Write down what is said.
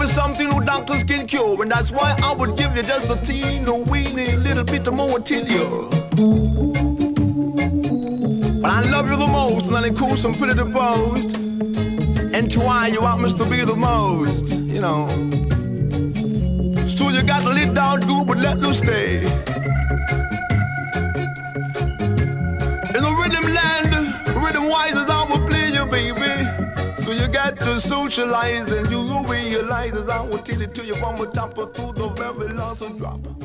is something no doctors can cure, and that's why I would give you just a teeny weeny little bit more till you. But I love you the most, and I cool some pretty post, and to why you want me to be the most, you know. So you got to let down good, but let loose stay. In the rhythm land, rhythm wise as I will play you, baby. So you got to socialize and you will realize as I will tell it to you from the top of to the very last drop.